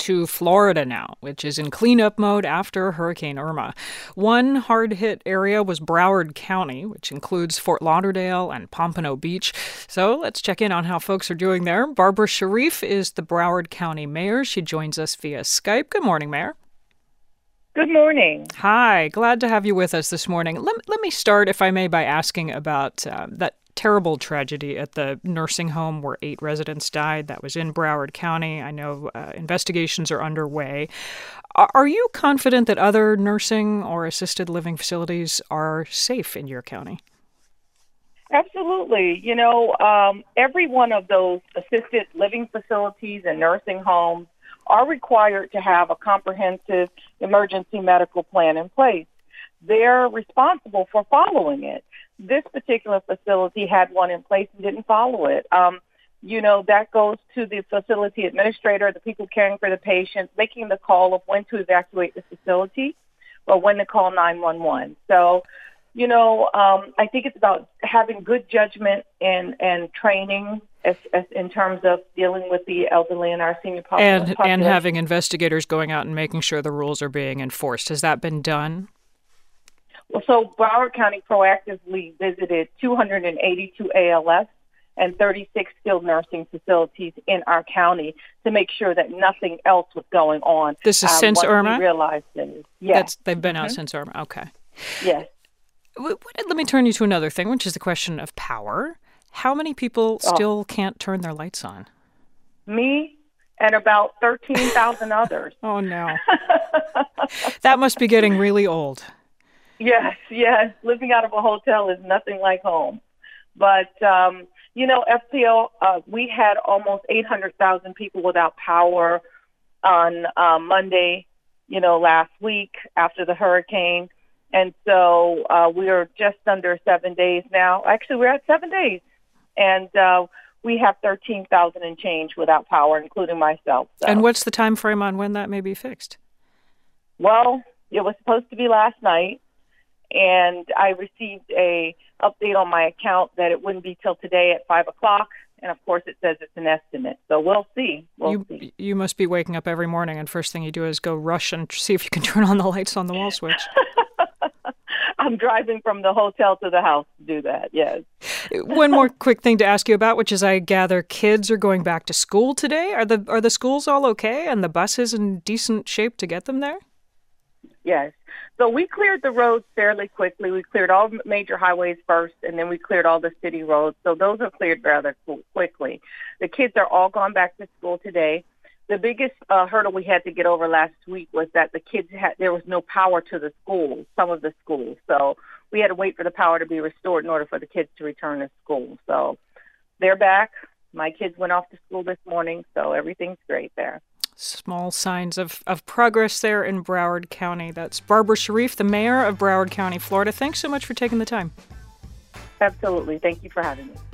to Florida now, which is in cleanup mode after Hurricane Irma. One hard-hit area was Broward County, which includes Fort Lauderdale and Pompano Beach. So let's check in on how folks are doing there. Barbara Sharif is the Broward County mayor. She joins us via Skype. Good morning, Mayor. Good morning. Hi, glad to have you with us this morning. Let me start, if I may, by asking about that terrible tragedy at the nursing home where 8 residents died. That was in Broward County. I know investigations are underway. Are you confident that other nursing or assisted living facilities are safe in your county? Absolutely. Every one of those assisted living facilities and nursing homes are required to have a comprehensive emergency medical plan in place. They're responsible for following it. This particular facility had one in place and didn't follow it. That goes to the facility administrator, the people caring for the patients, making the call of when to evacuate the facility or when to call 911. So, I think it's about having good judgment and training as in terms of dealing with the elderly in our senior population. And having investigators going out and making sure the rules are being enforced. Has that been done? Well, so Broward County proactively visited 282 ALS and 36 skilled nursing facilities in our county to make sure that nothing else was going on. This is since Irma? We realized this. Yes. They've been out since Irma. Okay. Yes. Let me turn you to another thing, which is the question of power. How many people still can't turn their lights on? Me and about 13,000 others. Oh, no. That must be getting really old. Yes. Living out of a hotel is nothing like home. But, FPL, we had almost 800,000 people without power on Monday, last week after the hurricane. And so we are just under 7 days now. Actually, we're at 7 days. And we have 13,000 and change without power, including myself. So. And what's the time frame on when that may be fixed? Well, it was supposed to be last night. And I received a update on my account that it wouldn't be till today at 5 o'clock. And, of course, it says it's an estimate. So we'll see. You must be waking up every morning, and first thing you do is go rush and see if you can turn on the lights on the wall switch. I'm driving from the hotel to the house to do that, yes. One more quick thing to ask you about, which is I gather kids are going back to school today. Are the schools all okay and the buses in decent shape to get them there? Yes. So we cleared the roads fairly quickly. We cleared all major highways first, and then we cleared all the city roads. So those are cleared rather quickly. The kids are all gone back to school today. The biggest hurdle we had to get over last week was that there was no power to the schools, some of the schools. So we had to wait for the power to be restored in order for the kids to return to school. So they're back. My kids went off to school this morning, so everything's great there. Small signs of progress there in Broward County. That's Barbara Sharif, the mayor of Broward County, Florida. Thanks so much for taking the time. Absolutely. Thank you for having me.